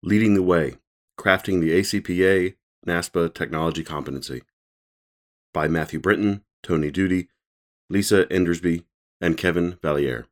Leading the Way, Crafting the ACPA NASPA Technology Competency by Matthew Brinton, Tony Duty, Lisa Endersby, and Kevin Valliere.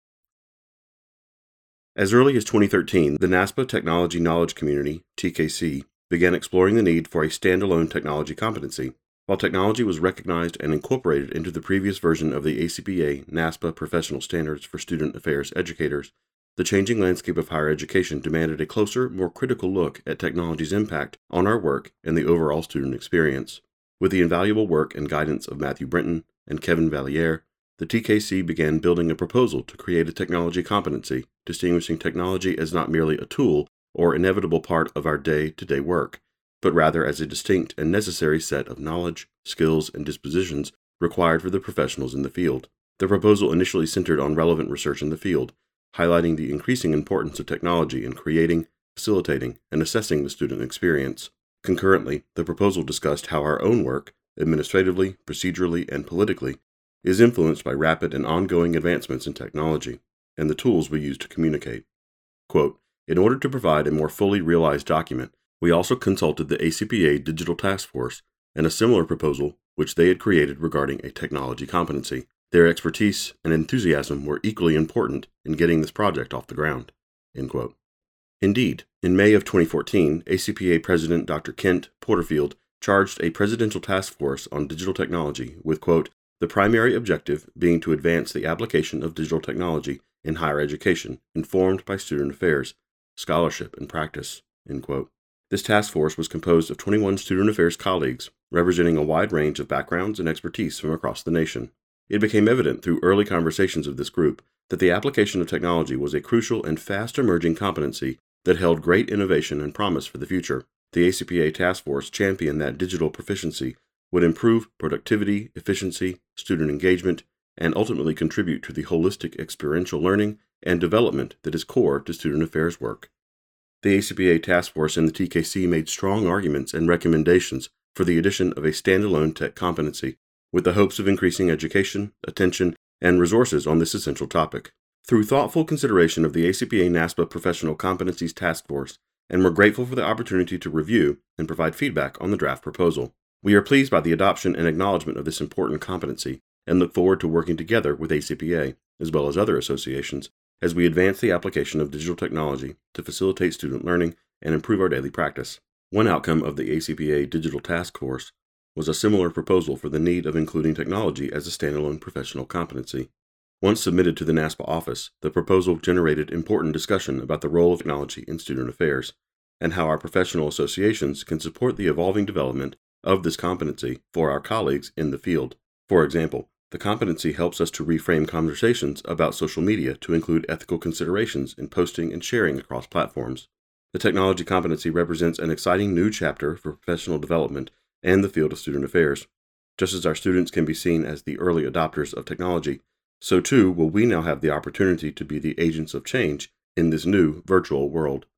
As early as 2013, the NASPA Technology Knowledge Community, TKC, began exploring the need for a standalone technology competency. While technology was recognized and incorporated into the previous version of the ACPA NASPA Professional Standards for Student Affairs Educators, the changing landscape of higher education demanded a closer, more critical look at technology's impact on our work and the overall student experience. With the invaluable work and guidance of Matthew Brinton and Kevin Valliere, the TKC began building a proposal to create a technology competency, distinguishing technology as not merely a tool or inevitable part of our day-to-day work, but rather as a distinct and necessary set of knowledge, skills, and dispositions required for the professionals in the field. The proposal initially centered on relevant research in the field, highlighting the increasing importance of technology in creating, facilitating, and assessing the student experience. Concurrently, the proposal discussed how our own work, administratively, procedurally, and politically, is influenced by rapid and ongoing advancements in technology and the tools we use to communicate. Quote, in order to provide a more fully realized document, we also consulted the ACPA Digital Task Force and a similar proposal which they had created regarding a technology competency. Their expertise and enthusiasm were equally important in getting this project off the ground. End quote. Indeed, in May of 2014, ACPA President Dr. Kent Porterfield charged a presidential task force on digital technology with, quote, the primary objective being to advance the application of digital technology in higher education, informed by student affairs, scholarship, and practice, end quote. This task force was composed of 21 student affairs colleagues, representing a wide range of backgrounds and expertise from across the nation. It became evident through early conversations of this group that the application of technology was a crucial and fast-emerging competency that held great innovation and promise for the future. The ACPA task force championed that digital proficiency would improve productivity, efficiency, student engagement, and ultimately contribute to the holistic experiential learning and development that is core to student affairs work. The ACPA task force and the TKC made strong arguments and recommendations for the addition of a standalone tech competency, with the hopes of increasing education, attention, and resources on this essential topic. Through thoughtful consideration of the ACPA NASPA Professional Competencies Task Force, and we're grateful for the opportunity to review and provide feedback on the draft proposal. We are pleased by the adoption and acknowledgement of this important competency, and look forward to working together with ACPA, as well as other associations, as we advance the application of digital technology to facilitate student learning and improve our daily practice. One outcome of the ACPA Digital Task Force was a similar proposal for the need of including technology as a standalone professional competency. Once submitted to the NASPA office, the proposal generated important discussion about the role of technology in student affairs, and how our professional associations can support the evolving development of this competency for our colleagues in the field. For example, the competency helps us to reframe conversations about social media to include ethical considerations in posting and sharing across platforms. The technology competency represents an exciting new chapter for professional development and the field of student affairs. Just as our students can be seen as the early adopters of technology, so too will we now have the opportunity to be the agents of change in this new virtual world.